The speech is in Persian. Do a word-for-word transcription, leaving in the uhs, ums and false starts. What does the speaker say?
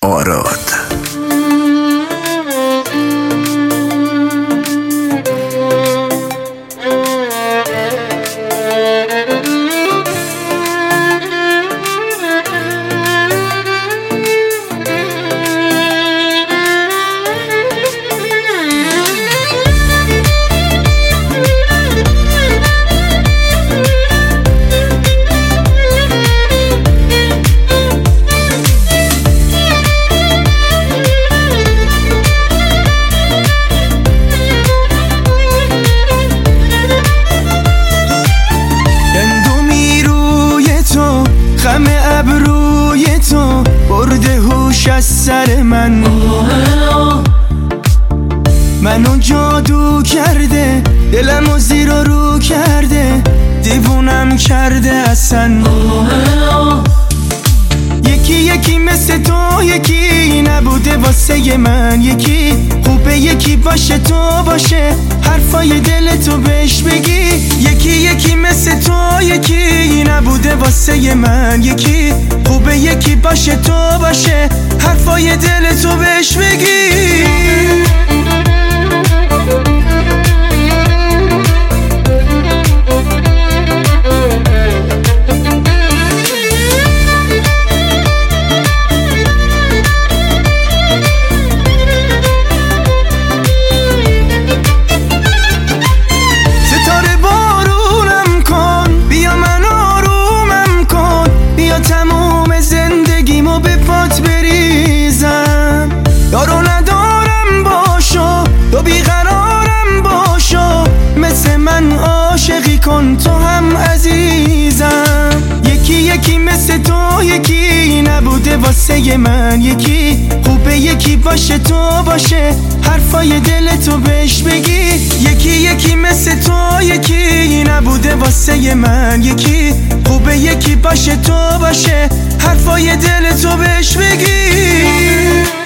آراد. غم ابروی تو برده هوش از سر من، منو جادو کرده، دلمو زیر و رو کرده، دیوونم کرده اصلا. یکی یکی مثل تو یکی نبوده واسه من، یکی خوبه یکی باشه تو باشه، حرفای دل تو بهش بگی. یکی یکی مثل تو یکی نبوده واسه من، یکی خوبه یکی باشه تو باشه، حرفای دل تو بهش بگی. دارو ندارم باشو، تو بیقرارم باشو، مثل من عاشقی کن تو هم عزیزم. یکی یکی مثل تو یکی نبوده واسه من، یکی خوبه یکی باشه تو باشه، حرفای دل تو بهش بگی. یکی یکی مثل تو یکی نبوده واسه من، یکی خوبه یکی باشه تو باشه، حرفای دل تو بهش بگی.